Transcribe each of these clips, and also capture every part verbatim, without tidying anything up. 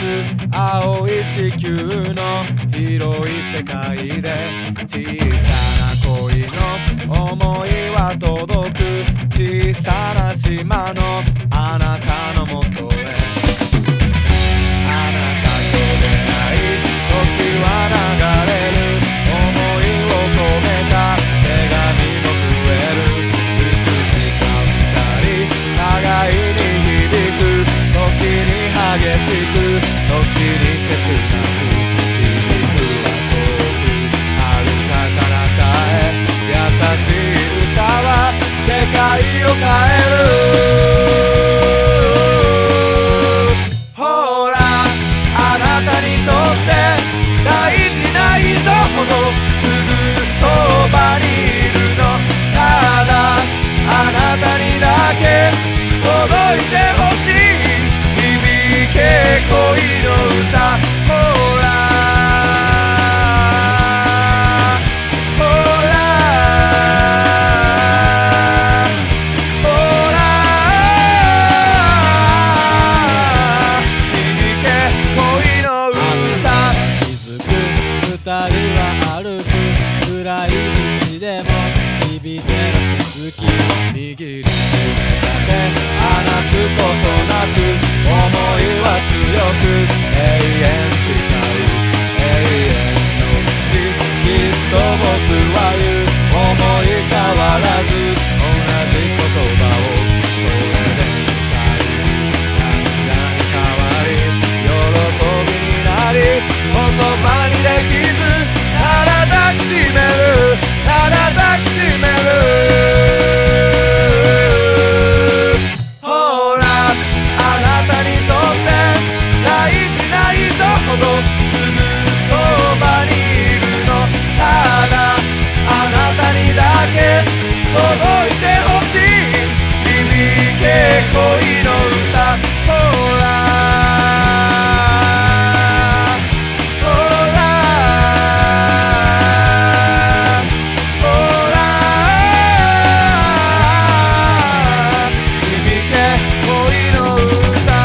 青い地球の広い世界で小さな恋の想いは届く小さな島のあなたのもとへあなたと出会い時は流れる想いを込めた手紙も増えるいつしか二人互いに響く時に激しく時に切なく響くは遠く遥か彼方へ優しい歌は世界を変えるほらあなたにとって大事な人ほどすぐそばにいるのただあなたにだけ届いてほしい響け恋の歌ほらほらほら響け恋の歌気づく二人は歩く暗い道でも響いてる鈴木握りしめた手離すことなく想いは強く永遠誓う永遠の道きっと僕は言う思い変わらず同じ言葉をそれで二人涙に変わり喜びになり言葉にできずただ抱きしめるただ抱きしめるほらあなたにとって大事な人ほどすぐそばにいるのただあなたにだけ届いてほしい響け恋の歌ほらほらほら響け恋の歌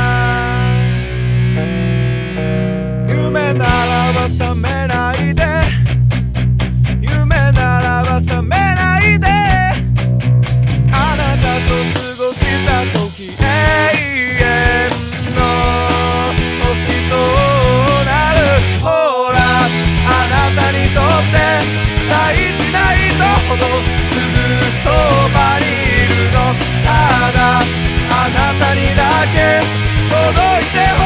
夢ならば覚めないで夢ならば覚めないであなたと過ごした時永遠の星となるほらあなたにとって大事な人ほどすぐそばにいるのただあなたにだけ届いて